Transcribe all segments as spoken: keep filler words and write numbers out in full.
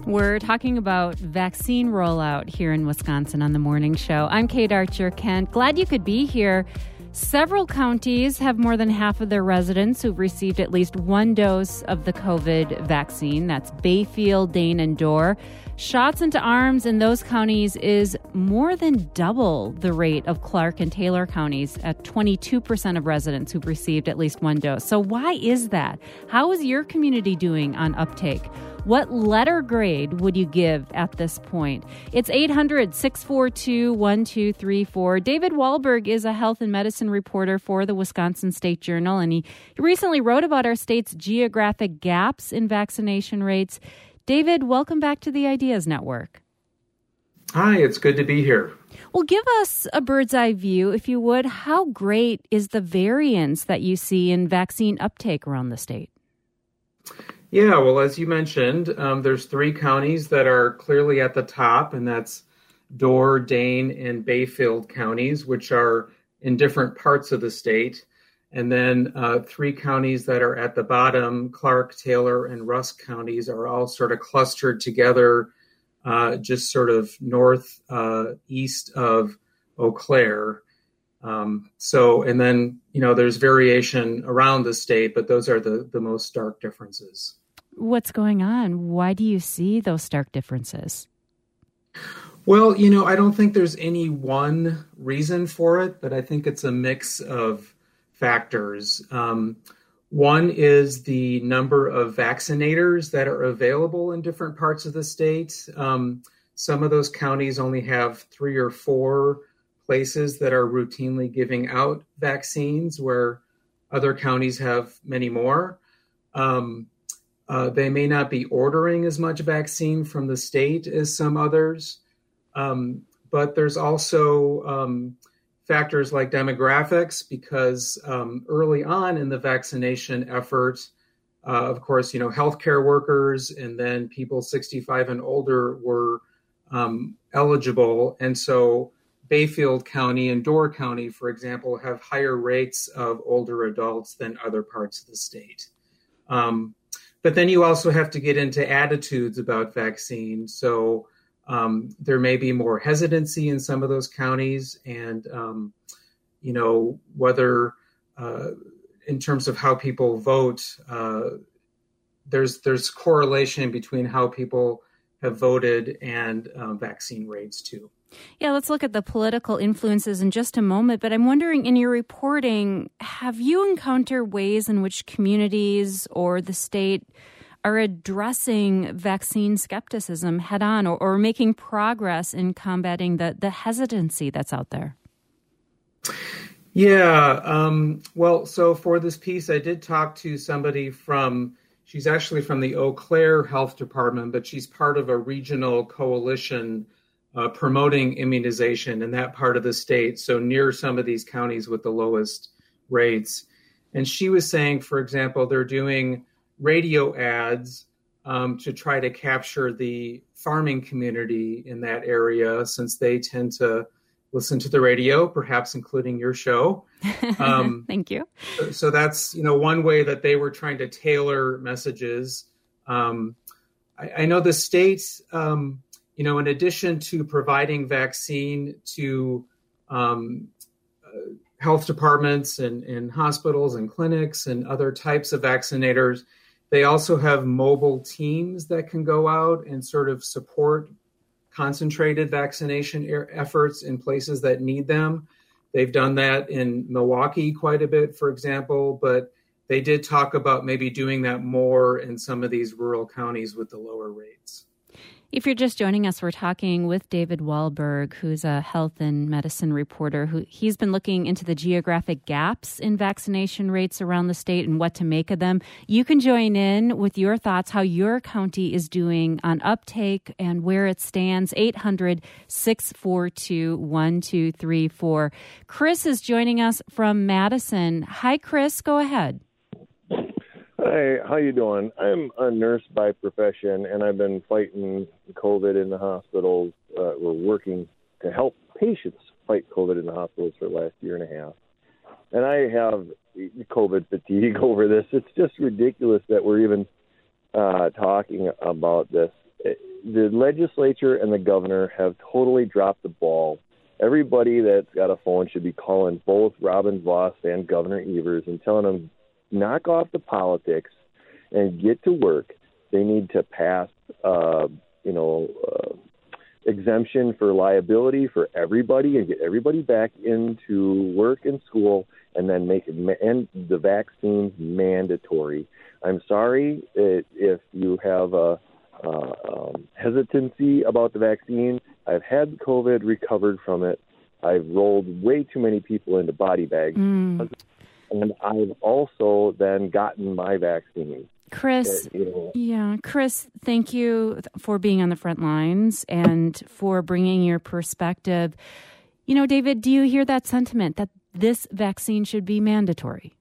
We're talking about vaccine rollout here in Wisconsin on the morning show. I'm Kate Archer-Kent. Glad you could be here. Several counties have more than half of their residents who've received at least one dose of the COVID vaccine. That's Bayfield, Dane, and Dorr. Shots into arms in those counties is more than double the rate of Clark and Taylor counties at twenty-two percent of residents who've received at least one dose. So why is that? How is your community doing on uptake? What letter grade would you give at this point? It's eight hundred, six four two, one two three four. David Wahlberg is a health and medicine reporter for the Wisconsin State Journal, and he recently wrote about our state's geographic gaps in vaccination rates. David, welcome back to the Ideas Network. Hi, it's good to be here. Well, give us a bird's eye view, if you would. How great is the variance that you see in vaccine uptake around the state? Yeah, well, as you mentioned, um, there's three counties that are clearly at the top, and that's Dorr, Dane, and Bayfield counties, which are in different parts of the state. And then uh, three counties that are at the bottom, Clark, Taylor, and Rusk counties, are all sort of clustered together, uh, just sort of north, uh, east of Eau Claire. Um, so, and then, you know, there's variation around the state, but those are the, the most stark differences. What's going on? Why do you see those stark differences? Well, you know, I don't think there's any one reason for it, but I think it's a mix of factors. Um, one is the number of vaccinators that are available in different parts of the state. Um, some of those counties only have three or four places that are routinely giving out vaccines, where other counties have many more. Um, uh, they may not be ordering as much vaccine from the state as some others. Um, but there's also um, factors like demographics, because um, early on in the vaccination effort, uh, of course, you know, healthcare workers and then people sixty-five and older were um, eligible. And so Bayfield County and Dorr County, for example, have higher rates of older adults than other parts of the state. Um, but then you also have to get into attitudes about vaccines. So Um, there may be more hesitancy in some of those counties, and, um, you know, whether uh, in terms of how people vote, uh, there's there's correlation between how people have voted and uh, vaccine rates, too. Yeah, let's look at the political influences in just a moment. But I'm wondering, in your reporting, have you encountered ways in which communities or the state are addressing vaccine skepticism head on, or, or making progress in combating the, the hesitancy that's out there? Yeah. Um, well, so for this piece, I did talk to somebody from, she's actually from the Eau Claire Health Department, but she's part of a regional coalition uh, promoting immunization in that part of the state, so near some of these counties with the lowest rates. And she was saying, for example, they're doing radio ads um, to try to capture the farming community in that area, since they tend to listen to the radio, perhaps including your show. Um, Thank you. So, so that's, you know, one way that they were trying to tailor messages. Um, I, I know the state, um, you know, in addition to providing vaccine to um, uh, health departments and, and hospitals and clinics and other types of vaccinators, they also have mobile teams that can go out and sort of support concentrated vaccination efforts in places that need them. They've done that in Milwaukee quite a bit, for example, but they did talk about maybe doing that more in some of these rural counties with the lower rates. If you're just joining us, we're talking with David Wahlberg, who's a health and medicine reporter. Who he's been looking into the geographic gaps in vaccination rates around the state and what to make of them. You can join in with your thoughts, how your county is doing on uptake and where it stands. eight hundred, six four two, one two three four. Chris is joining us from Madison. Hi, Chris. Go ahead. Hi, how you doing? I'm a nurse by profession, and I've been fighting COVID in the hospitals. Uh, we're working to help patients fight COVID in the hospitals for the last year and a half. And I have COVID fatigue over this. It's just ridiculous that we're even uh, talking about this. the legislature and the governor have totally dropped the ball. Everybody that's got a phone should be calling both Robin Vos and Governor Evers and telling them, knock off the politics and get to work. They need to pass, uh, you know, uh, exemption for liability for everybody and get everybody back into work and school, and then make it ma- and the vaccines mandatory. I'm sorry if you have a uh, um, hesitancy about the vaccine. I've had COVID, recovered from it. I've rolled way too many people into body bags. Mm. And I've also then gotten my vaccine. Chris, uh, you know, yeah, Chris, thank you for being on the front lines and for bringing your perspective. You know, David, do you hear that sentiment that this vaccine should be mandatory?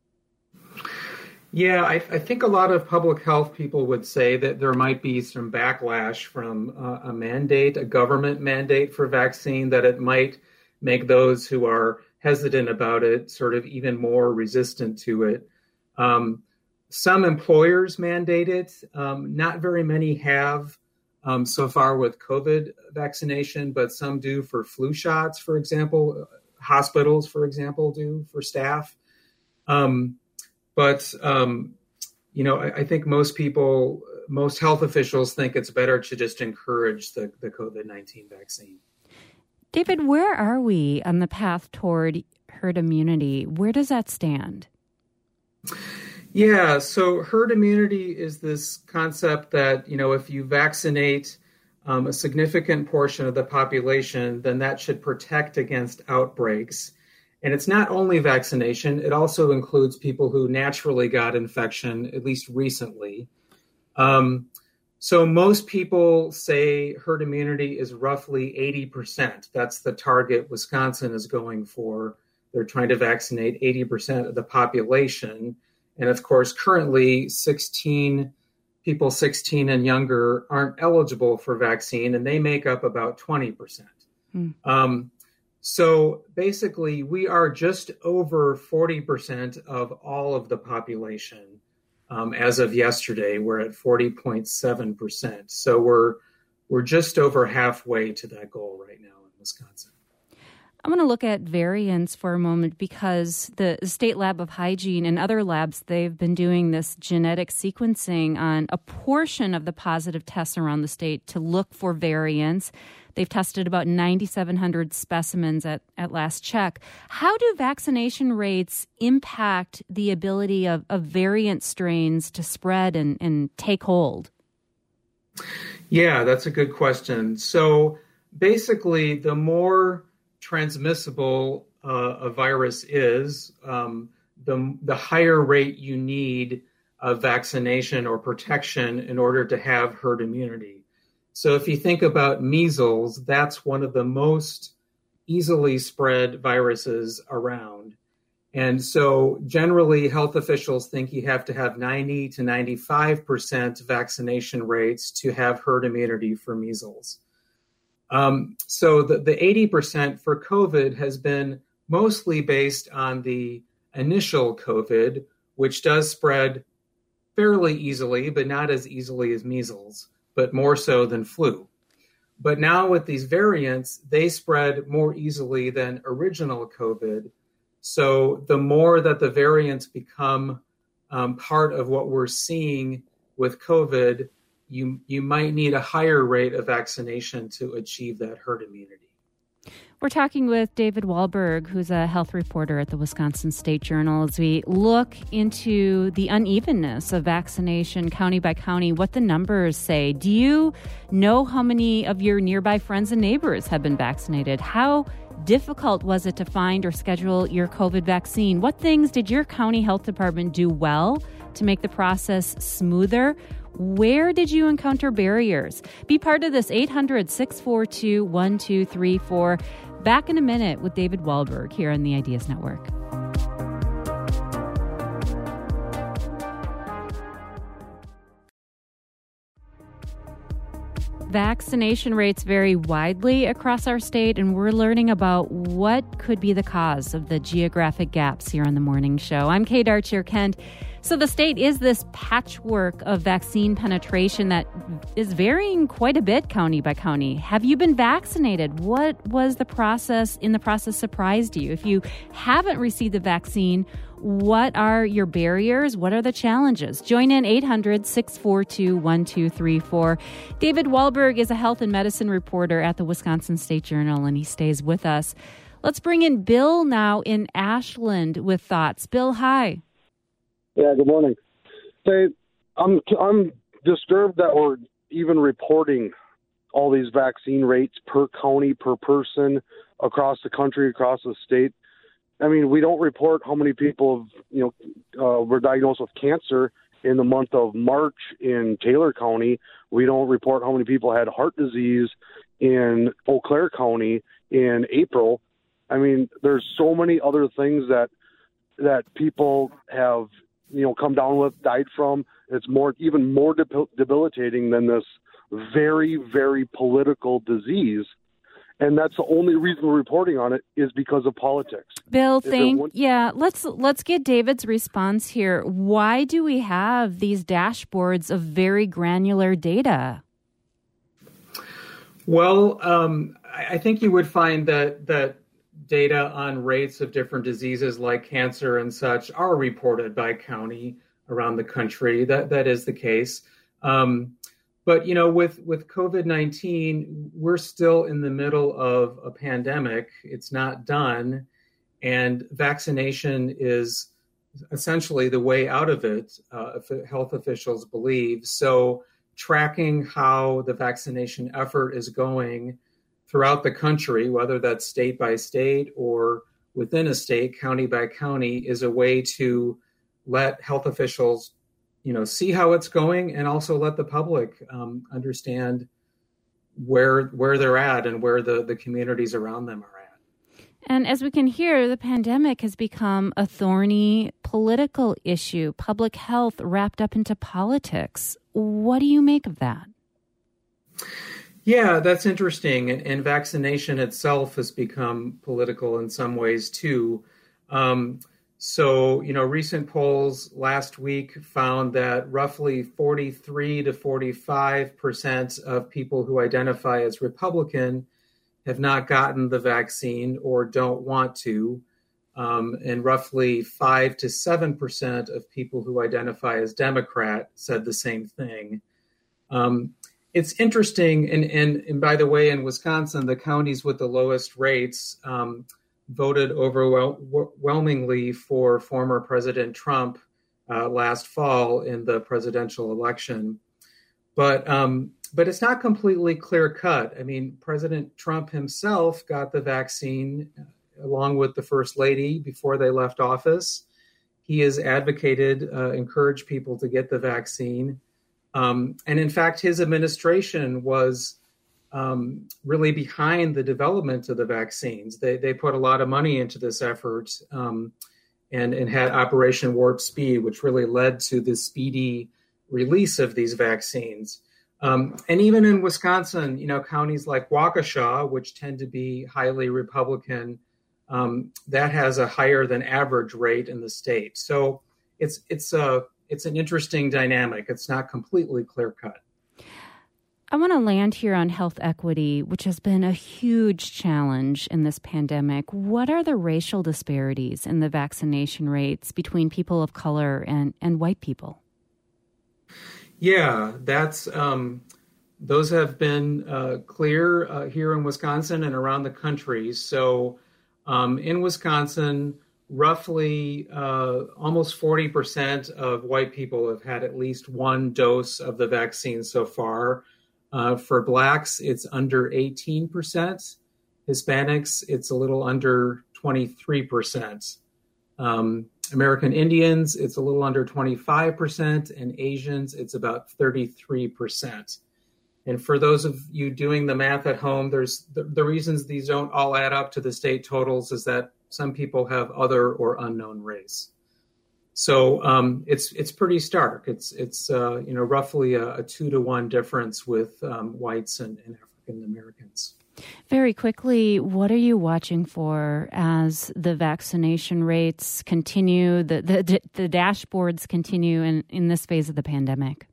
Yeah, I, I think a lot of public health people would say that there might be some backlash from uh, a mandate, a government mandate for vaccine, that it might make those who are hesitant about it sort of even more resistant to it. Um, some employers mandate it. Um, not very many have um, so far with COVID vaccination, but some do for flu shots, for example. Hospitals, for example, do for staff. Um, But, um, you know, I, I think most people, most health officials think it's better to just encourage the, the COVID nineteen vaccine. David, where are we on the path toward herd immunity? Where does that stand? Yeah, so herd immunity is this concept that, you know, if you vaccinate um, a significant portion of the population, then that should protect against outbreaks. And it's not only vaccination, it also includes people who naturally got infection, at least recently. Um, so most people say herd immunity is roughly eighty percent. That's the target Wisconsin is going for. They're trying to vaccinate eighty percent of the population. And of course, currently sixteen people sixteen and younger aren't eligible for vaccine, and they make up about twenty percent. Mm. Um, So basically, we are just over forty percent of all of the population. Um, as of yesterday, we're at forty point seven percent. So we're we're just over halfway to that goal right now in Wisconsin. I'm going to look at variants for a moment because the State Lab of Hygiene and other labs, they've been doing this genetic sequencing on a portion of the positive tests around the state to look for variants. They've tested about nine thousand seven hundred specimens at, at last check. How do vaccination rates impact the ability of, of variant strains to spread and, and take hold? Yeah, that's a good question. So basically, the more transmissible uh, a virus is, um, the, the higher rate you need of vaccination or protection in order to have herd immunity. So if you think about measles, that's one of the most easily spread viruses around. And so generally, health officials think you have to have ninety to ninety-five percent vaccination rates to have herd immunity for measles. Um, so the, the eighty percent for COVID has been mostly based on the initial COVID, which does spread fairly easily, but not as easily as measles, but more so than flu. But now with these variants, they spread more easily than original COVID. So the more that the variants become um, part of what we're seeing with COVID, you you might need a higher rate of vaccination to achieve that herd immunity. We're talking with David Wahlberg, who's a health reporter at the Wisconsin State Journal, as we look into the unevenness of vaccination county by county, what the numbers say. Do you know how many of your nearby friends and neighbors have been vaccinated? How difficult was it to find or schedule your COVID vaccine? What things did your county health department do well to make the process smoother? Where did you encounter barriers? Be part of this eight hundred, six four two, one two three four. Back in a minute with David Wahlberg here on the Ideas Network. Vaccination rates vary widely across our state, and we're learning about what could be the cause of the geographic gaps here on the morning show. I'm Kate Archer-Kent. So the state is this patchwork of vaccine penetration that is varying quite a bit county by county. Have you been vaccinated? What was the process in the process surprised you? If you haven't received the vaccine, what are your barriers? What are the challenges? Join in eight hundred, six four two, one two three four. David Wahlberg is a health and medicine reporter at the Wisconsin State Journal, and he stays with us. Let's bring in Bill now in Ashland with thoughts. Bill, hi. Yeah, good morning. Say, I'm I'm disturbed that we're even reporting all these vaccine rates per county, per person, across the country, across the state. I mean, we don't report how many people have, you know, uh, were diagnosed with cancer in the month of March in Taylor County. We don't report how many people had heart disease in Eau Claire County in April. I mean, there's so many other things that that people have, you know, come down with, died from. It's more, even more debil- debilitating than this very, very political disease. And that's the only reason we're reporting on it is because of politics. Bill, thank one- yeah. Let's let's get David's response here. Why do we have these dashboards of very granular data? Well, um, I think you would find that that data on rates of different diseases like cancer and such are reported by county around the country. That that is the case. Um, but, you know, with, with COVID nineteen, we're still in the middle of a pandemic. It's not done. And vaccination is essentially the way out of it, uh, if health officials believe. So tracking how the vaccination effort is going throughout the country, whether that's state by state or within a state, county by county, is a way to let health officials, you know, see how it's going, and also let the public um, understand where where they're at and where the, the communities around them are at. And as we can hear, the pandemic has become a thorny political issue, public health wrapped up into politics. What do you make of that? Yeah, that's interesting. And, and vaccination itself has become political in some ways, too. Um, so, you know, recent polls last week found that roughly forty-three to forty-five percent of people who identify as Republican have not gotten the vaccine or don't want to. Um, and roughly five to seven percent of people who identify as Democrat said the same thing. Um, It's interesting, and, and and by the way, in Wisconsin, the counties with the lowest rates um, voted overwhelmingly for former President Trump uh, last fall in the presidential election. But um, but it's not completely clear cut. I mean, President Trump himself got the vaccine along with the First Lady before they left office. He has advocated, uh, encouraged people to get the vaccine. Um, and in fact, his administration was um, really behind the development of the vaccines. They they put a lot of money into this effort um, and, and had Operation Warp Speed, which really led to the speedy release of these vaccines. Um, and even in Wisconsin, you know, counties like Waukesha, which tend to be highly Republican, um, that has a higher than average rate in the state. So it's it's a It's an interesting dynamic. It's not completely clear-cut. I want to land here on health equity, which has been a huge challenge in this pandemic. What are the racial disparities in the vaccination rates between people of color and, and white people? Yeah, that's um, those have been uh, clear uh, here in Wisconsin and around the country. So um, in Wisconsin, roughly uh, almost forty percent of white people have had at least one dose of the vaccine so far. Uh, for Blacks, it's under eighteen percent. Hispanics, it's a little under twenty-three percent. Um, American Indians, it's a little under twenty-five percent. And Asians, it's about thirty-three percent. And for those of you doing the math at home, there's the, the reasons these don't all add up to the state totals is that some people have other or unknown race. So um, it's it's pretty stark. It's it's uh, you know roughly a, a two to one difference with um, whites and, and African Americans. Very quickly, what are you watching for as the vaccination rates continue, the the, the dashboards continue in, in this phase of the pandemic?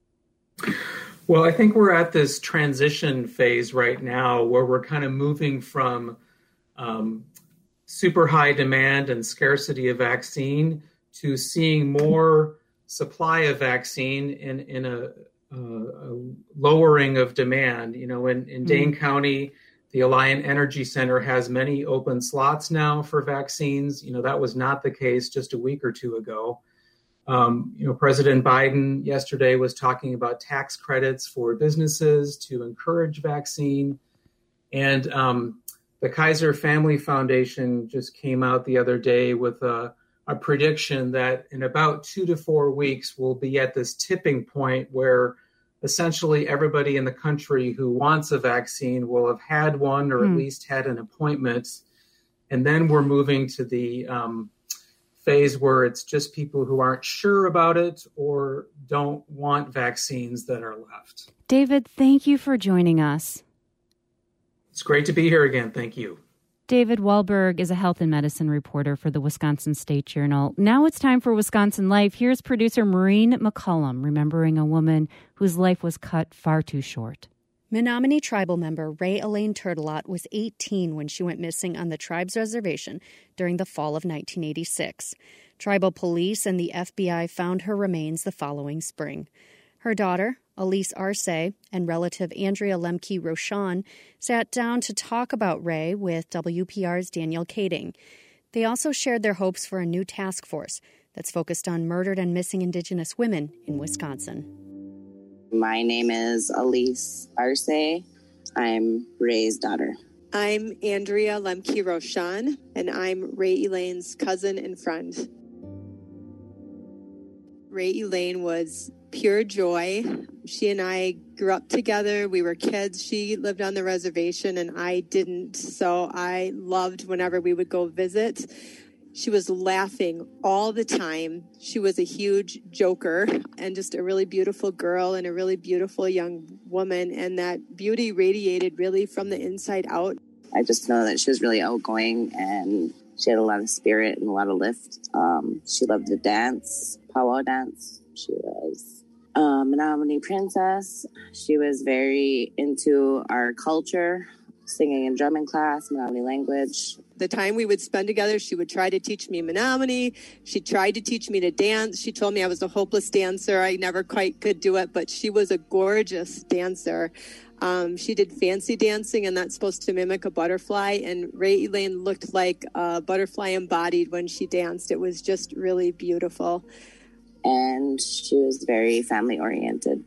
Well, I think we're at this transition phase right now where we're kind of moving from um, super high demand and scarcity of vaccine to seeing more supply of vaccine in, in a, a, a lowering of demand. You know, in, in Dane mm. County, the Alliant Energy Center has many open slots now for vaccines. You know, that was not the case just a week or two ago. Um, you know, President Biden yesterday was talking about tax credits for businesses to encourage vaccine. And um, the Kaiser Family Foundation just came out the other day with a, a prediction that in about two to four weeks, we'll be at this tipping point where essentially everybody in the country who wants a vaccine will have had one or mm. at least had an appointment. And then we're moving to the um, phase where it's just people who aren't sure about it or don't want vaccines that are left. David, thank you for joining us. It's great to be here again. Thank you. David Wahlberg is a health and medicine reporter for the Wisconsin State Journal. Now it's time for Wisconsin Life. Here's producer Maureen McCullum, remembering a woman whose life was cut far too short. Menominee tribal member Ray Elaine Turtelot was eighteen when she went missing on the tribe's reservation during the fall of nineteen eighty-six. Tribal police and the F B I found her remains the following spring. Her daughter, Elise Arce, and relative Andrea Lemke Rochon sat down to talk about Ray with W P R's Daniel Kading. They also shared their hopes for a new task force that's focused on murdered and missing Indigenous women in Wisconsin. My name is Elise Arce. I'm Ray's daughter. I'm Andrea Lemke Rochon, and I'm Ray Elaine's cousin and friend. Ray Elaine was pure joy. She and I grew up together. We were kids. She lived on the reservation and I didn't. So I loved whenever we would go visit. She was laughing all the time. She was a huge joker and just a really beautiful girl and a really beautiful young woman. And that beauty radiated really from the inside out. I just know that she was really outgoing and she had a lot of spirit and a lot of lift. Um, she loved to dance, powwow dance. She was a Menominee princess. She was very into our culture, singing and drumming class, Menominee language. The time we would spend together, she would try to teach me Menominee. She tried to teach me to dance. She told me I was a hopeless dancer. I never quite could do it, but she was a gorgeous dancer. Um, she did fancy dancing, and that's supposed to mimic a butterfly. And Ray Elaine looked like a butterfly embodied when she danced. It was just really beautiful. And she was very family-oriented.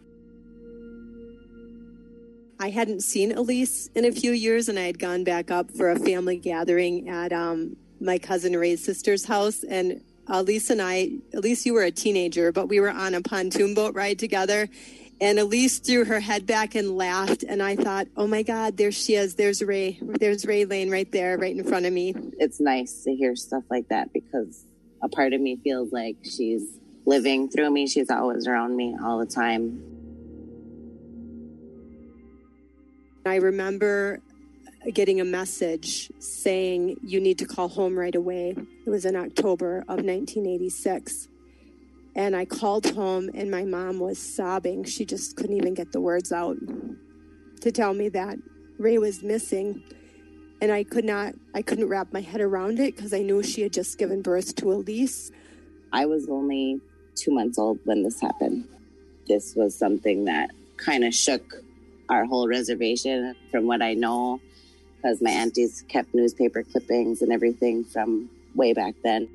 I hadn't seen Elise in a few years, and I had gone back up for a family gathering at um, my cousin Ray's sister's house. And Elise and I, Elise, you were a teenager, but we were on a pontoon boat ride together. And Elise threw her head back and laughed. And I thought, oh, my God, there she is. There's Ray. There's Ray Elaine right there, right in front of me. It's nice to hear stuff like that because a part of me feels like she's living through me. She's always around me all the time. I remember getting a message saying, you need to call home right away. It was in October of nineteen eighty-six. And I called home and my mom was sobbing. She just couldn't even get the words out to tell me that Ray was missing. And I could not, I couldn't wrap my head around it because I knew she had just given birth to Elise. I was only two months old when this happened. This was something that kind of shook our whole reservation from what I know, because my aunties kept newspaper clippings and everything from way back then.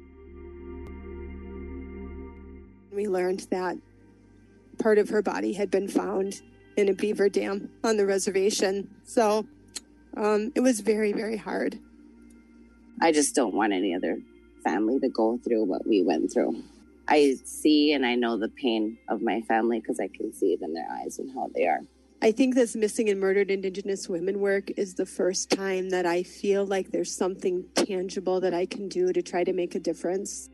We learned that part of her body had been found in a beaver dam on the reservation. So um, it was very, very hard. I just don't want any other family to go through what we went through. I see and I know the pain of my family because I can see it in their eyes and how they are. I think this missing and murdered Indigenous women work is the first time that I feel like there's something tangible that I can do to try to make a difference.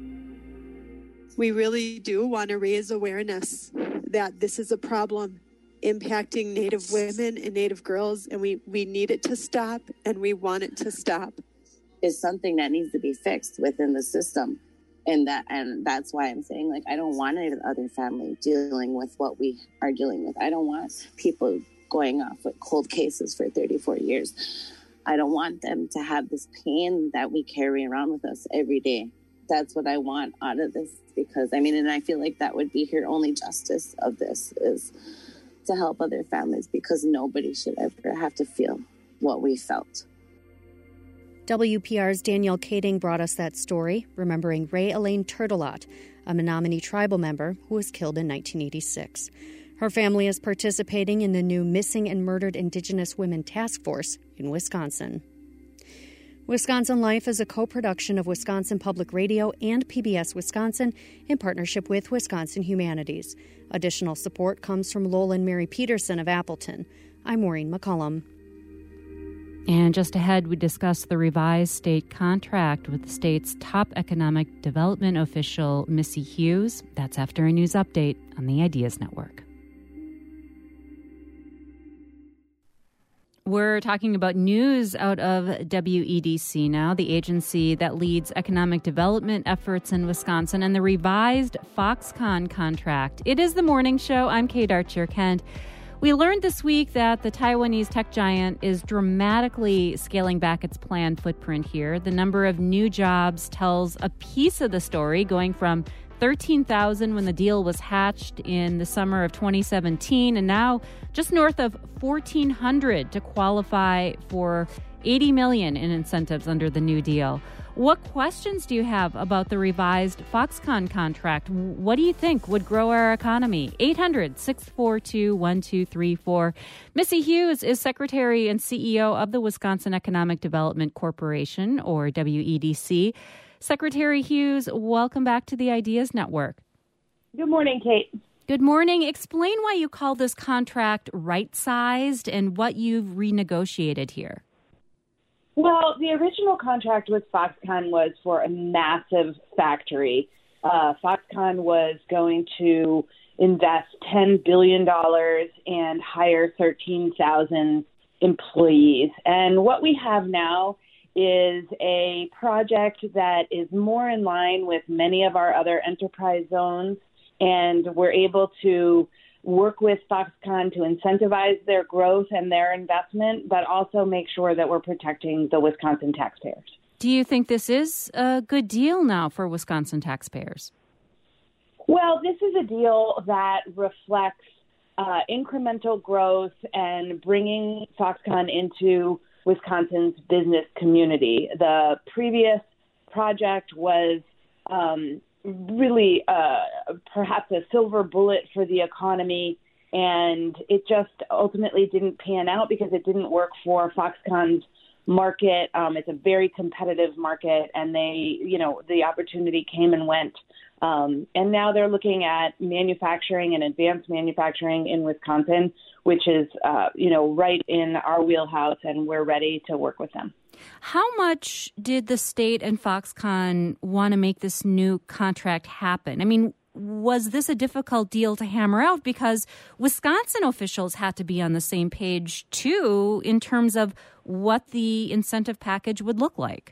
We really do want to raise awareness that this is a problem impacting Native women and Native girls, and we, we need it to stop, and we want it to stop. Is something that needs to be fixed within the system. And that, and that's why I'm saying, like, I don't want any other family dealing with what we are dealing with. I don't want people going off with cold cases for thirty-four years. I don't want them to have this pain that we carry around with us every day. That's what I want out of this, because, I mean, and I feel like that would be your only justice of this, is to help other families, because nobody should ever have to feel what we felt. W P R's Danielle Kading brought us that story, remembering Ray Elaine Turtelot, a Menominee tribal member who was killed in nineteen eighty-six. Her family is participating in the new Missing and Murdered Indigenous Women Task Force in Wisconsin. Wisconsin Life is a co-production of Wisconsin Public Radio and P B S Wisconsin in partnership with Wisconsin Humanities. Additional support comes from Lowell and Mary Peterson of Appleton. I'm Maureen McCullum. And just ahead, we discuss the revised state contract with the state's top economic development official, Missy Hughes. That's after a news update on the Ideas Network. We're talking about news out of W E D C now, the agency that leads economic development efforts in Wisconsin, and the revised Foxconn contract. It is the morning show. I'm Kate Archer-Kent. We learned this week that the Taiwanese tech giant is dramatically scaling back its planned footprint here. The number of new jobs tells a piece of the story, going from thirteen thousand when the deal was hatched in the summer of twenty seventeen, and now just north of fourteen hundred to qualify for eighty million dollars in incentives under the new deal. What questions do you have about the revised Foxconn contract? What do you think would grow our economy? eight hundred, six four two, one two three four. Missy Hughes is Secretary and C E O of the Wisconsin Economic Development Corporation, or W E D C. Secretary Hughes, welcome back to the Ideas Network. Good morning, Kate. Good morning. Explain why you call this contract right-sized and what you've renegotiated here. Well, the original contract with Foxconn was for a massive factory. Uh, Foxconn was going to invest ten billion dollars and hire thirteen thousand employees. And what we have now is a project that is more in line with many of our other enterprise zones, and we're able to work with Foxconn to incentivize their growth and their investment, but also make sure that we're protecting the Wisconsin taxpayers. Do you think this is a good deal now for Wisconsin taxpayers? Well, this is a deal that reflects uh, incremental growth and bringing Foxconn into Wisconsin's business community. The previous project was um, really uh, perhaps a silver bullet for the economy, and it just ultimately didn't pan out because it didn't work for Foxconn's market. Um, it's a very competitive market, and they, you know, the opportunity came and went. Um, and now they're looking at manufacturing and advanced manufacturing in Wisconsin, which is, uh, you know, right in our wheelhouse, and we're ready to work with them. How much did the state and Foxconn want to make this new contract happen? I mean, was this a difficult deal to hammer out? Because Wisconsin officials had to be on the same page, too, in terms of what the incentive package would look like.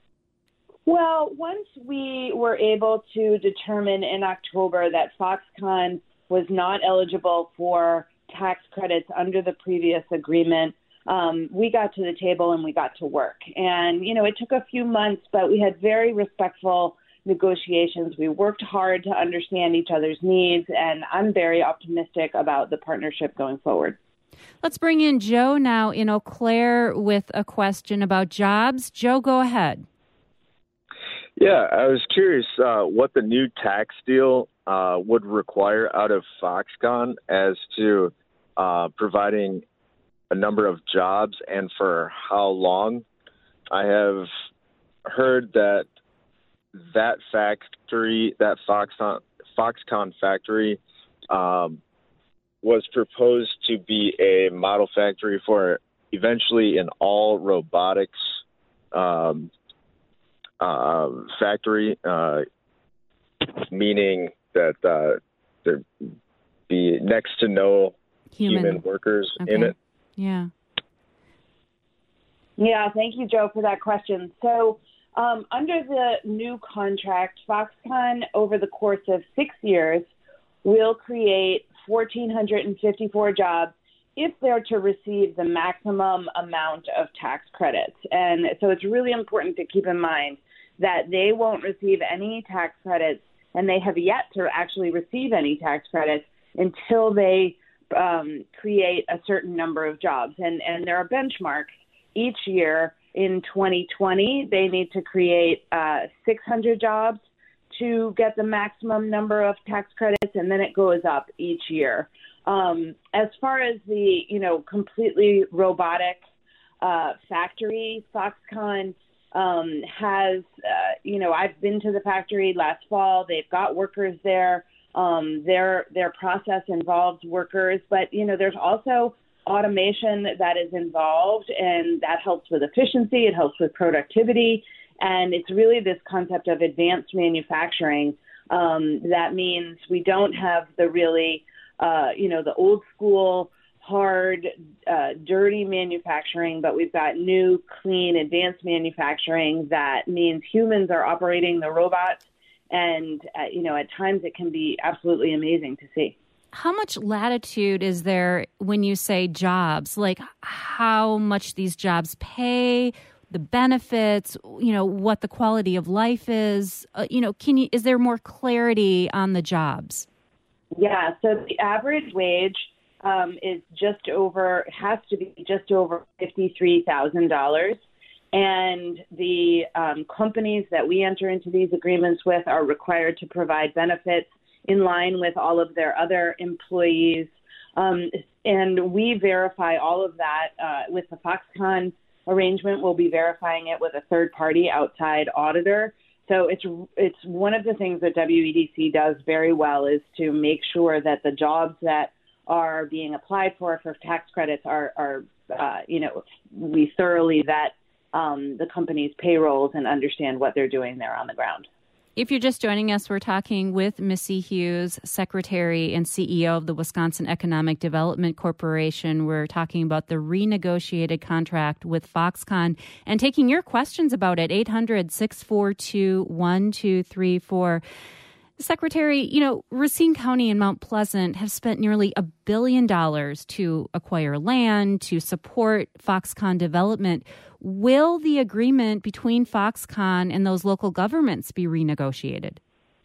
Well, once we were able to determine in October that Foxconn was not eligible for tax credits under the previous agreement, um, we got to the table and we got to work. And, you know, it took a few months, but we had very respectful negotiations. We worked hard to understand each other's needs, and I'm very optimistic about the partnership going forward. Let's bring in Joe now in Eau Claire with a question about jobs. Joe, go ahead. Yeah, I was curious uh, what the new tax deal uh, would require out of Foxconn as to uh, providing a number of jobs and for how long. I have heard that that factory, that Foxconn, Foxconn factory, um, was proposed to be a model factory for eventually an all robotics um Uh, factory, uh, meaning that uh, there be next to no human, human workers okay. in it. Yeah. Yeah, thank you, Joe, for that question. So um, under the new contract, Foxconn, over the course of six years, will create one thousand four hundred fifty-four jobs if they're to receive the maximum amount of tax credits. And so it's really important to keep in mind that they won't receive any tax credits, and they have yet to actually receive any tax credits until they um, create a certain number of jobs. And, and there are benchmarks. Each year in twenty twenty, they need to create uh, six hundred jobs to get the maximum number of tax credits, and then it goes up each year. Um, as far as the, you know, completely robotic uh, factory, Foxconn um, has, uh, you know, I've been to the factory last fall. They've got workers there. Um, their their process involves workers, but, you know, there's also automation that is involved, and that helps with efficiency. It helps with productivity. And it's really this concept of advanced manufacturing. Um, that means we don't have the really, uh, you know, the old school, hard, uh, dirty manufacturing, but we've got new, clean, advanced manufacturing that means humans are operating the robots. And, uh, you know, at times it can be absolutely amazing to see. How much latitude is there when you say jobs? Like how much these jobs pay, the benefits, you know, what the quality of life is? Uh, you know, can you, is there more clarity on the jobs? Yeah, so the average wage um, is just over, has to be just over fifty-three thousand dollars. And the um, companies that we enter into these agreements with are required to provide benefits in line with all of their other employees. Um, and we verify all of that uh, with the Foxconn arrangement. We'll be verifying it with a third-party outside auditor. So it's it's one of the things that W E D C does very well is to make sure that the jobs that are being applied for for tax credits are, are uh, you know, we thoroughly vet um, the company's payrolls and understand what they're doing there on the ground. If you're just joining us, we're talking with Missy Hughes, Secretary and C E O of the Wisconsin Economic Development Corporation. We're talking about the renegotiated contract with Foxconn and taking your questions about it, eight hundred, six four two, one two three four. Secretary, you know, Racine County and Mount Pleasant have spent nearly a billion dollars to acquire land, to support Foxconn development. Will the agreement between Foxconn and those local governments be renegotiated?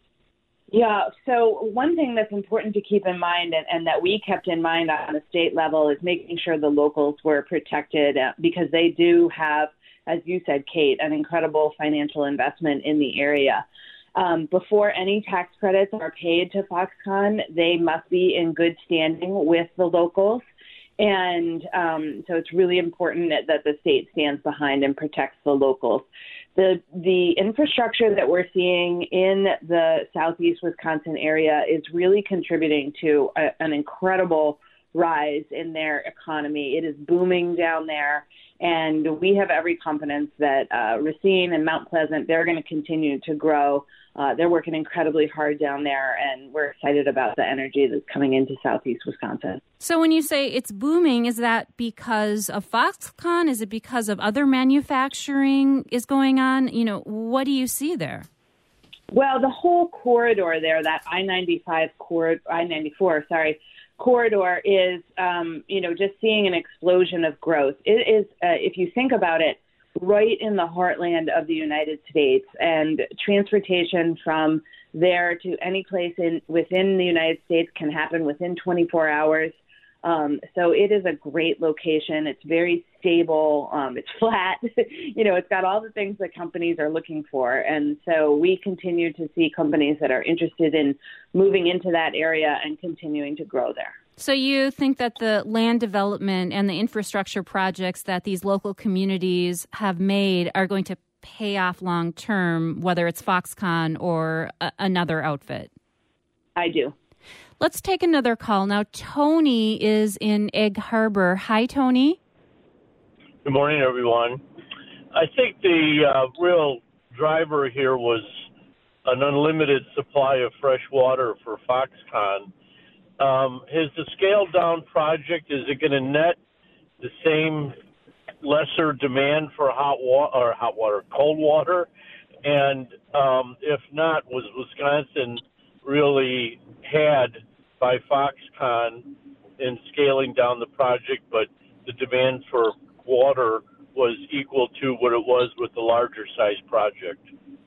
Yeah, so one thing that's important to keep in mind and, and that we kept in mind on the state level is making sure the locals were protected because they do have, as you said, Kate, an incredible financial investment in the area. Um, before any tax credits are paid to Foxconn, they must be in good standing with the locals. And um, so it's really important that, that the state stands behind and protects the locals. The the infrastructure that we're seeing in the southeast Wisconsin area is really contributing to a, an incredible rise in their economy. It is booming down there, and we have every confidence that uh, Racine and Mount Pleasant, they're going to continue to grow. Uh, they're working incredibly hard down there, and we're excited about the energy that's coming into southeast Wisconsin. So when you say it's booming, is that because of Foxconn? Is it because of other manufacturing is going on? You know, what do you see there? Well, the whole corridor there, that I ninety-five corridor, I ninety-four, sorry, corridor is, um, you know, just seeing an explosion of growth. It is, uh, if you think about it, right in the heartland of the United States, and transportation from there to any place in within the United States can happen within twenty-four hours. Um, so it is a great location. It's very stable. Um, it's flat. You know, it's got all the things that companies are looking for. And so we continue to see companies that are interested in moving into that area and continuing to grow there. So you think that the land development and the infrastructure projects that these local communities have made are going to pay off long term, whether it's Foxconn or a- another outfit? I do. Let's take another call. Now, Tony is in Egg Harbor. Hi, Tony. Good morning, everyone. I think the uh, real driver here was an unlimited supply of fresh water for Foxconn. Um, is the scaled down project, is it going to net the same lesser demand for hot water or hot water, cold water? And um, if not, was Wisconsin really had by Foxconn in scaling down the project, but the demand for water was equal to what it was with the larger size project?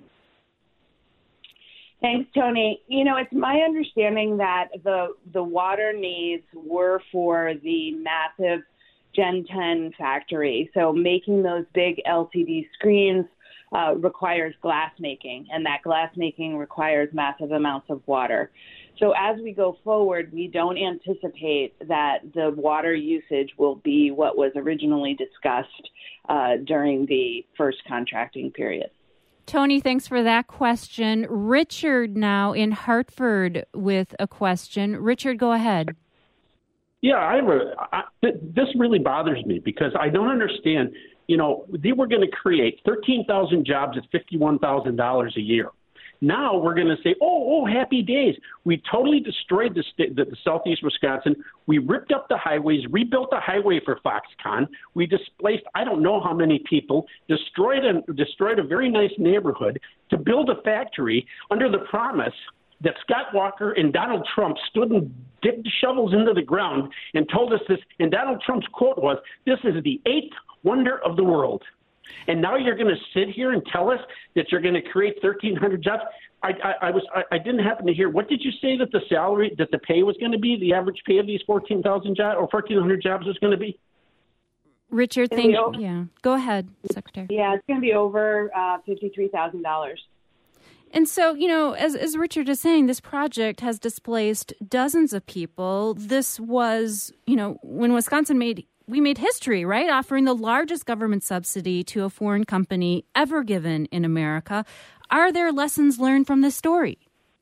Thanks, Tony. You know, it's my understanding that the the water needs were for the massive Gen ten factory. So making those big L C D screens uh, requires glass making, and that glass making requires massive amounts of water. So as we go forward, we don't anticipate that the water usage will be what was originally discussed uh, during the first contracting period. Tony, thanks for that question. Richard now in Hartford with a question. Richard, go ahead. Yeah, I have a, I, this really bothers me because I don't understand. You know, they were going to create thirteen thousand jobs at fifty-one thousand dollars a year. Now we're going to say, oh, oh, happy days. We totally destroyed the, st- the, the southeast Wisconsin. We ripped up the highways, rebuilt the highway for Foxconn. We displaced I don't know how many people, destroyed a, destroyed a very nice neighborhood to build a factory under the promise that Scott Walker and Donald Trump stood and dipped shovels into the ground and told us this. And Donald Trump's quote was, this is the eighth wonder of the world. And now you're going to sit here and tell us that you're going to create thirteen hundred jobs. I, I, I was I, I didn't happen to hear. What did you say that the salary, that the pay was going to be? The average pay of these fourteen thousand jobs or fourteen hundred jobs was going to be? Richard, thank you. Yeah, go ahead, Secretary. Yeah, it's going to be over uh, fifty-three thousand dollars. And so, you know, as, as Richard is saying, this project has displaced dozens of people. This was, you know, when Wisconsin made, we made history, right? Offering the largest government subsidy to a foreign company ever given in America. Are there lessons learned from this story?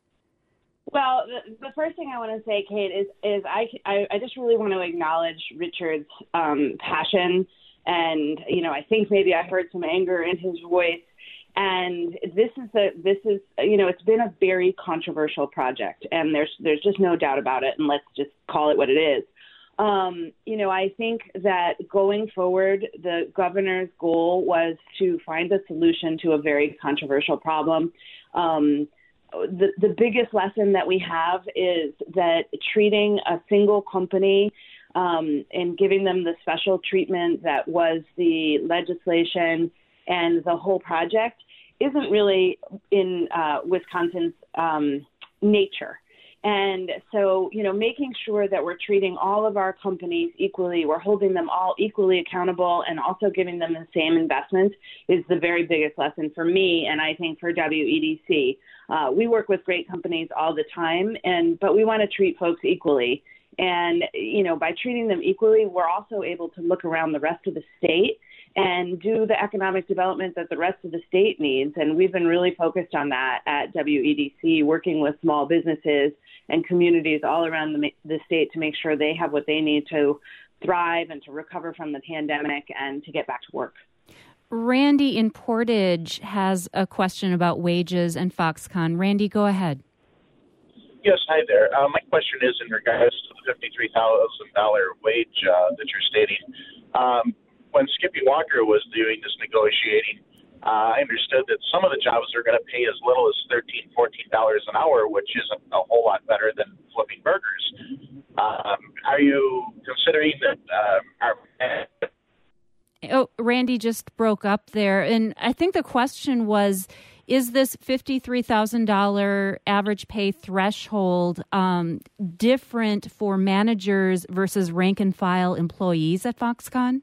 Well, the, the first thing I want to say, Kate, is is I, I, I just really want to acknowledge Richard's um, passion. And, you know, I think maybe I heard some anger in his voice. And this is the this is you know it's been a very controversial project, and there's there's just no doubt about it. And let's just call it what it is. Um, you know, I think that going forward, the governor's goal was to find a solution to a very controversial problem. Um, the the biggest lesson that we have is that treating a single company um, and giving them the special treatment that was the legislation and the whole project isn't really in uh, Wisconsin's um, nature. And so, you know, making sure that we're treating all of our companies equally, we're holding them all equally accountable, and also giving them the same investment is the very biggest lesson for me, and I think for W E D C. Uh, we work with great companies all the time, and but we want to treat folks equally. And, you know, by treating them equally, we're also able to look around the rest of the state and do the economic development that the rest of the state needs. And we've been really focused on that at W E D C, working with small businesses and communities all around the, the state to make sure they have what they need to thrive and to recover from the pandemic and to get back to work. Randy in Portage has a question about wages and Foxconn. Randy, go ahead. Yes, hi there. Uh, my question is in regards to the fifty-three thousand dollars wage uh, that you're stating. Um, when Skippy Walker was doing this negotiating, uh, I understood that some of the jobs are going to pay as little as thirteen dollars, fourteen dollars an hour, which isn't a whole lot better than flipping burgers. Um, are you considering that um, our... Oh, Randy just broke up there. And I think the question was, is this fifty-three thousand dollars average pay threshold um, different for managers versus rank and file employees at Foxconn?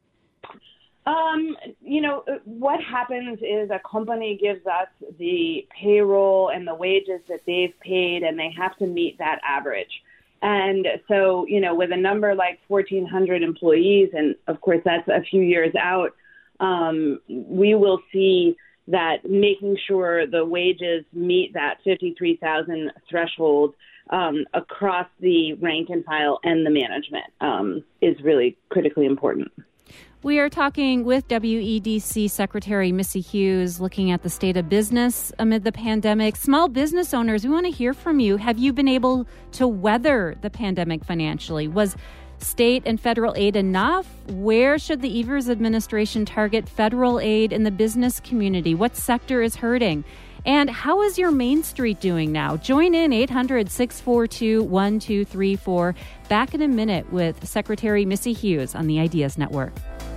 Um, you know, what happens is a company gives us the payroll and the wages that they've paid, and they have to meet that average. And so, you know, with a number like fourteen hundred employees, and of course that's a few years out, um, we will see that making sure the wages meet that fifty-three thousand threshold um, across the rank and file and the management um, is really critically important. We are talking with W E D C Secretary Missy Hughes, looking at the state of business amid the pandemic. Small business owners, we want to hear from you. Have you been able to weather the pandemic financially? Was state and federal aid enough? Where should the Evers administration target federal aid in the business community? What sector is hurting? And how is your Main Street doing now? Join in eight hundred, six four two, one two three four. Back in a minute with Secretary Missy Hughes on the Ideas Network.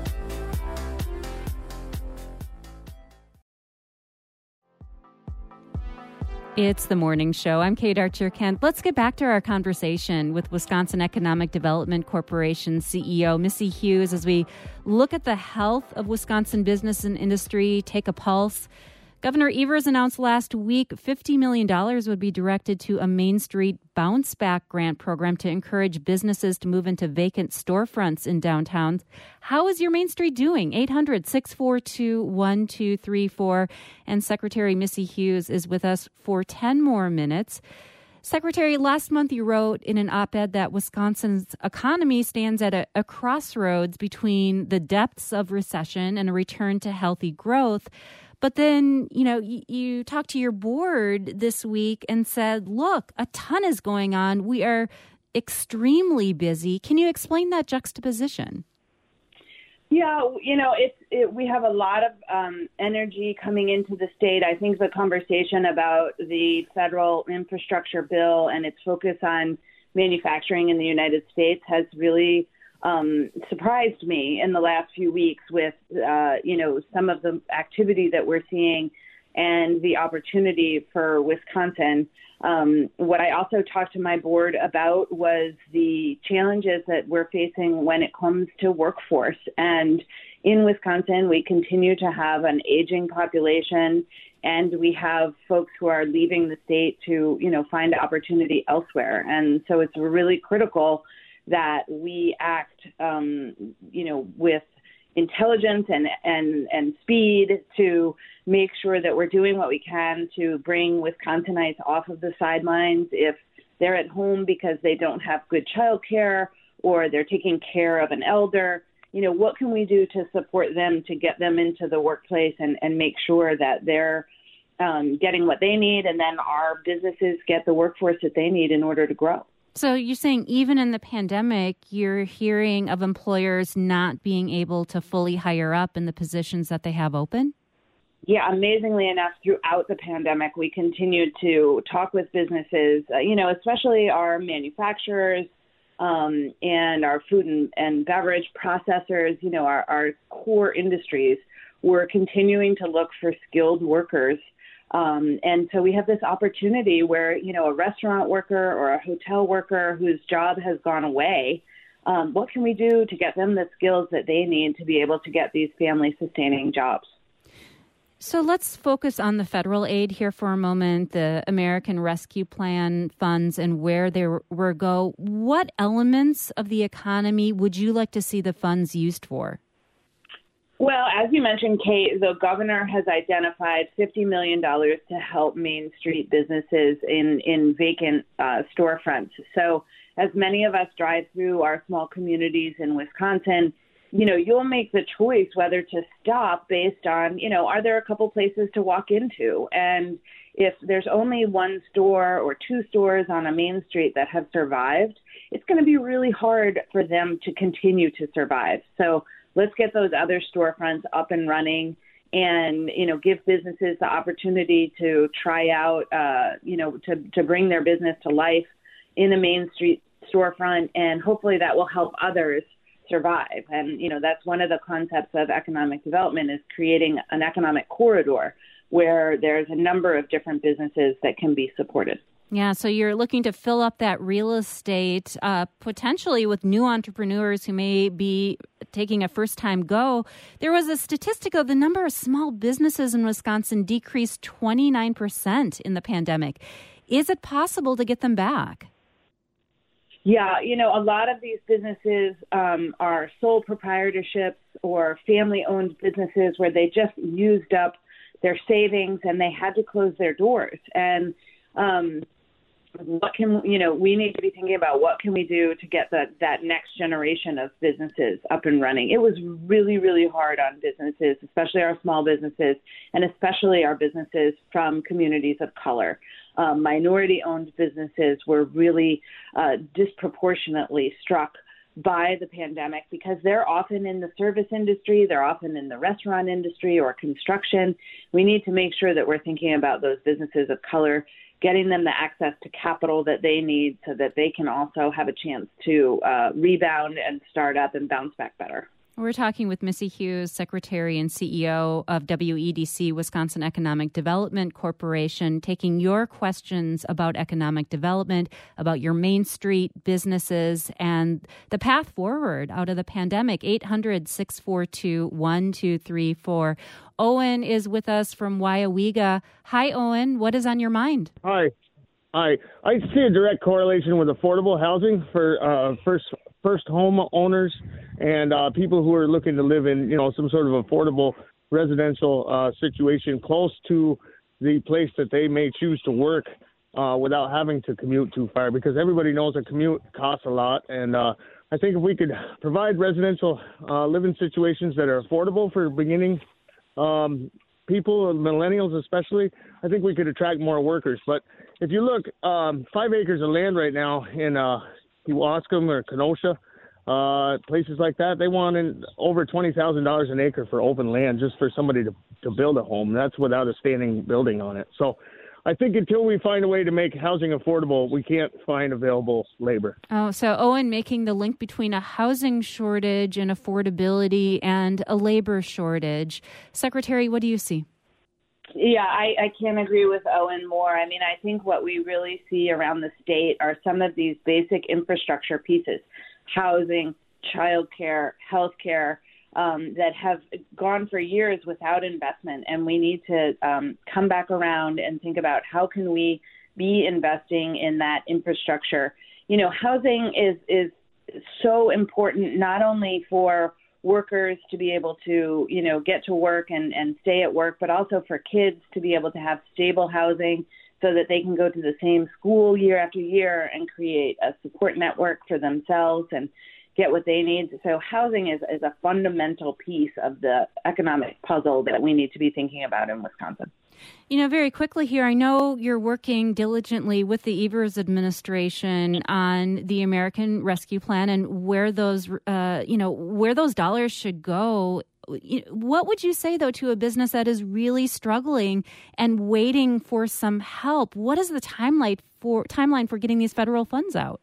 It's the morning show. I'm Kate Archer-Kent. Let's get back to our conversation with Wisconsin Economic Development Corporation C E O Missy Hughes as we look at the health of Wisconsin business and industry, take a pulse. Governor Evers announced last week fifty million dollars would be directed to a Main Street Bounce Back grant program to encourage businesses to move into vacant storefronts in downtowns. How is your Main Street doing? eight hundred, six four two, one two three four. And Secretary Missy Hughes is with us for ten more minutes. Secretary, last month you wrote in an op-ed that Wisconsin's economy stands at a, a crossroads between the depths of recession and a return to healthy growth. But then, you know, you, you talked to your board this week and said, look, a ton is going on. We are extremely busy. Can you explain that juxtaposition? Yeah, you know, it's it, we have a lot of um, energy coming into the state. I think the conversation about the federal infrastructure bill and its focus on manufacturing in the United States has really Um, surprised me in the last few weeks with, uh, you know, some of the activity that we're seeing and the opportunity for Wisconsin. Um, what I also talked to my board about was the challenges that we're facing when it comes to workforce. And in Wisconsin, we continue to have an aging population, and we have folks who are leaving the state to, you know, find opportunity elsewhere. And so it's really critical that we act, um, you know, with intelligence and, and, and speed to make sure that we're doing what we can to bring Wisconsinites off of the sidelines if they're at home because they don't have good child care or they're taking care of an elder. You know, what can we do to support them to get them into the workplace and, and make sure that they're um, getting what they need, and then our businesses get the workforce that they need in order to grow? So you're saying even in the pandemic, you're hearing of employers not being able to fully hire up in the positions that they have open? Yeah, amazingly enough, throughout the pandemic, we continued to talk with businesses, uh, you know, especially our manufacturers um, and our food and, and beverage processors, you know, our, our core industries. We're continuing to look for skilled workers. Um, and so we have this opportunity where, you know, a restaurant worker or a hotel worker whose job has gone away, um, what can we do to get them the skills that they need to be able to get these family-sustaining jobs? So let's focus on the federal aid here for a moment, the American Rescue Plan funds and where they were go. What elements of the economy would you like to see the funds used for? Well, as you mentioned, Kate, the governor has identified fifty million dollars to help Main Street businesses in, in vacant uh, storefronts. So as many of us drive through our small communities in Wisconsin, you know, you'll make the choice whether to stop based on, you know, are there a couple places to walk into? And if there's only one store or two stores on a Main Street that have survived, it's going to be really hard for them to continue to survive. So let's get those other storefronts up and running and, you know, give businesses the opportunity to try out, uh, you know, to, to bring their business to life in a Main Street storefront. And hopefully that will help others survive. And, you know, that's one of the concepts of economic development is creating an economic corridor where there's a number of different businesses that can be supported. Yeah, so you're looking to fill up that real estate uh, potentially with new entrepreneurs who may be taking a first-time go. There was a statistic of the number of small businesses in Wisconsin decreased twenty-nine percent in the pandemic. Is it possible to get them back? Yeah, you know, a lot of these businesses um, are sole proprietorships or family-owned businesses where they just used up their savings and they had to close their doors. And um what can, you know, we need to be thinking about what can we do to get the, that next generation of businesses up and running. It was really, really hard on businesses, especially our small businesses, and especially our businesses from communities of color. Um, minority-owned businesses were really uh, disproportionately struck by the pandemic because they're often in the service industry, they're often in the restaurant industry or construction. We need to make sure that we're thinking about those businesses of color, getting them the access to capital that they need so that they can also have a chance to uh, rebound and start up and bounce back better. We're talking with Missy Hughes, Secretary and C E O of W E D C, Wisconsin Economic Development Corporation, taking your questions about economic development, about your Main Street businesses, and the path forward out of the pandemic. eight hundred, six four two, one two three four. Owen is with us from Weyauwega. Hi, Owen. What is on your mind? Hi. Hi. I see a direct correlation with affordable housing for uh, first first home owners and uh, people who are looking to live in, you know, some sort of affordable residential uh, situation close to the place that they may choose to work uh, without having to commute too far, because everybody knows a commute costs a lot. And uh, I think if we could provide residential uh, living situations that are affordable for beginning um, people, millennials especially, I think we could attract more workers. But if you look, um, five acres of land right now in uh, Kewaskum or Kenosha, uh, places like that, they want in over twenty thousand dollars an acre for open land just for somebody to, to build a home. That's without a standing building on it. So I think until we find a way to make housing affordable, we can't find available labor. Oh, so Owen making the link between a housing shortage and affordability and a labor shortage. Secretary, what do you see? Yeah, I, I can't agree with Owen more. I mean, I think what we really see around the state are some of these basic infrastructure pieces, housing, childcare, healthcare, um, that have gone for years without investment. And we need to um, come back around and think about how can we be investing in that infrastructure. You know, housing is, is so important, not only for workers to be able to, you know, get to work and, and stay at work, but also for kids to be able to have stable housing so that they can go to the same school year after year and create a support network for themselves and get what they need. So housing is, is a fundamental piece of the economic puzzle that we need to be thinking about in Wisconsin. You know, very quickly here, I know you're working diligently with the Evers administration on the American Rescue Plan and where those, uh, you know, where those dollars should go. What would you say, though, to a business that is really struggling and waiting for some help? What is the timeline for timeline for getting these federal funds out?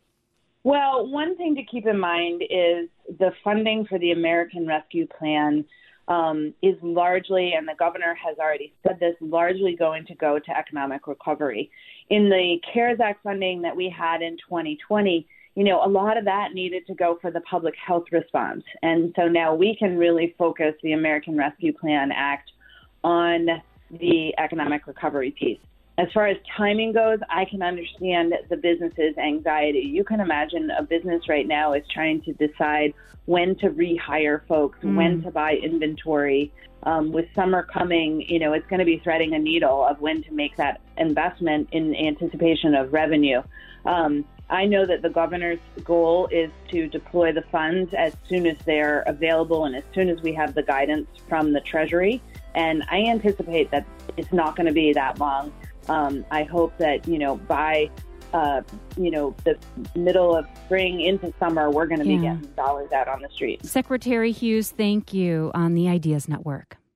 Well, one thing to keep in mind is the funding for the American Rescue Plan Um, is largely, and the governor has already said this, largely going to go to economic recovery. In the CARES Act funding that we had in twenty twenty, you know, a lot of that needed to go for the public health response. And so now we can really focus the American Rescue Plan Act on the economic recovery piece. As far as timing goes, I can understand the business's anxiety. You can imagine a business right now is trying to decide when to rehire folks, mm. when to buy inventory. Um, with summer coming, you know, it's going to be threading a needle of when to make that investment in anticipation of revenue. Um, I know that the governor's goal is to deploy the funds as soon as they're available and as soon as we have the guidance from the Treasury. And I anticipate that it's not going to be that long. Um, I hope that, you know, by, uh, you know, the middle of spring into summer, we're going to yeah. be getting dollars out on the street. Secretary Hughes, thank you on the Ideas Network.